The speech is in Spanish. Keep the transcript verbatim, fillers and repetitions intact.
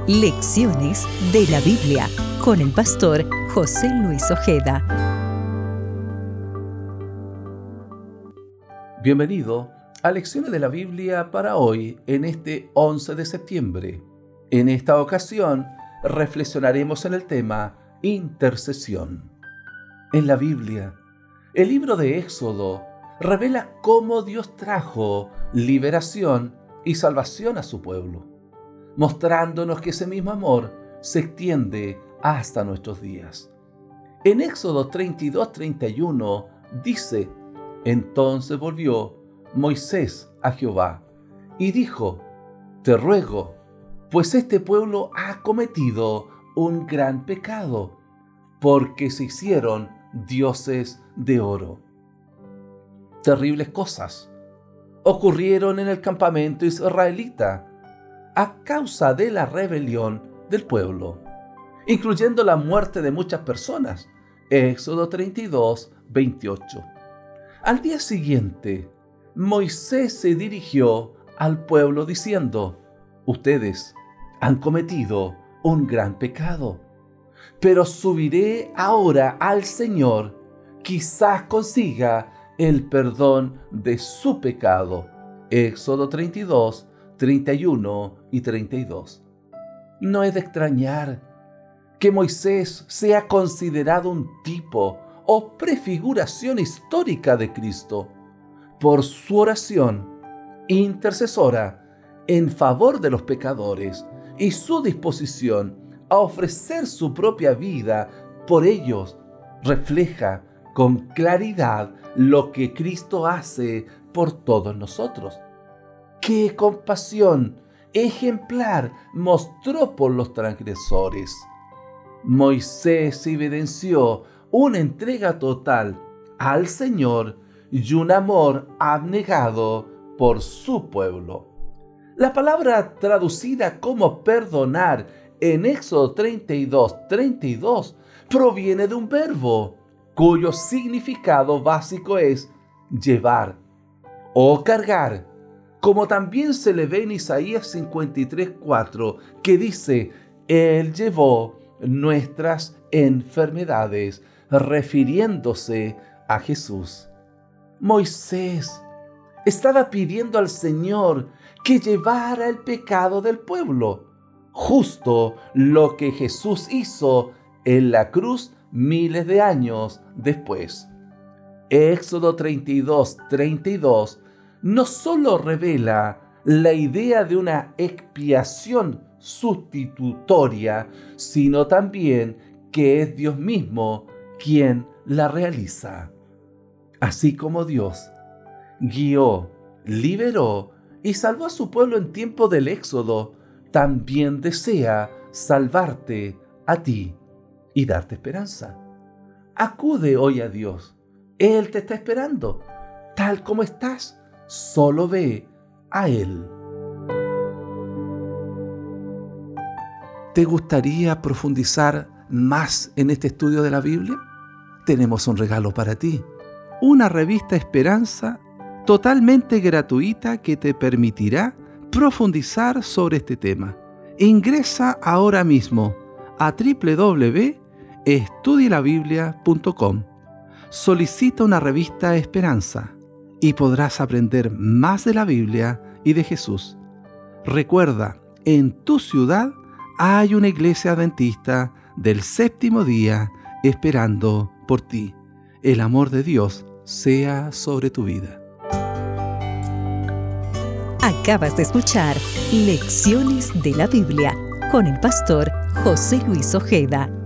Lecciones de la Biblia con el pastor José Luis Ojeda. Bienvenido a Lecciones de la Biblia para hoy, en este once de septiembre. En esta ocasión, reflexionaremos en el tema intercesión. En la Biblia, el libro de Éxodo revela cómo Dios trajo liberación y salvación a su pueblo, mostrándonos que ese mismo amor se extiende hasta nuestros días. En Éxodo treinta y dos, treinta y uno dice: Entonces volvió Moisés a Jehová y dijo: Te ruego, pues este pueblo ha cometido un gran pecado, porque se hicieron dioses de oro. Terribles cosas ocurrieron en el campamento israelita a causa de la rebelión del pueblo, incluyendo la muerte de muchas personas. Éxodo treinta y dos, veintiocho. Al día siguiente, Moisés se dirigió al pueblo diciendo: Ustedes han cometido un gran pecado, pero subiré ahora al Señor, quizás consiga el perdón de su pecado. Éxodo treinta y dos, treinta y uno y treinta y dos. No es de extrañar que Moisés sea considerado un tipo o prefiguración histórica de Cristo por su oración intercesora en favor de los pecadores y su disposición a ofrecer su propia vida por ellos. Refleja con claridad lo que Cristo hace por todos nosotros. ¡Qué compasión ejemplar mostró por los transgresores! Moisés evidenció una entrega total al Señor y un amor abnegado por su pueblo. La palabra traducida como perdonar en Éxodo treinta y dos, treinta y dos proviene de un verbo cuyo significado básico es llevar o cargar, como también se le ve en Isaías cincuenta y tres, cuatro, que dice: Él llevó nuestras enfermedades, refiriéndose a Jesús. Moisés estaba pidiendo al Señor que llevara el pecado del pueblo, justo lo que Jesús hizo en la cruz miles de años después. Éxodo treinta y dos, treinta y dos no solo revela la idea de una expiación sustitutoria, sino también que es Dios mismo quien la realiza. Así como Dios guió, liberó y salvó a su pueblo en tiempo del Éxodo, también desea salvarte a ti y darte esperanza. Acude hoy a Dios. Él te está esperando. Tal como estás, solo ve a Él. ¿Te gustaría profundizar más en este estudio de la Biblia? Tenemos un regalo para ti. Una revista Esperanza totalmente gratuita que te permitirá profundizar sobre este tema. Ingresa ahora mismo a doble u doble u doble u punto estudie la biblia punto com. Solicita una revista Esperanza y podrás aprender más de la Biblia y de Jesús. Recuerda, en tu ciudad hay una iglesia adventista del séptimo día esperando por ti. El amor de Dios sea sobre tu vida. Acabas de escuchar Lecciones de la Biblia con el pastor José Luis Ojeda.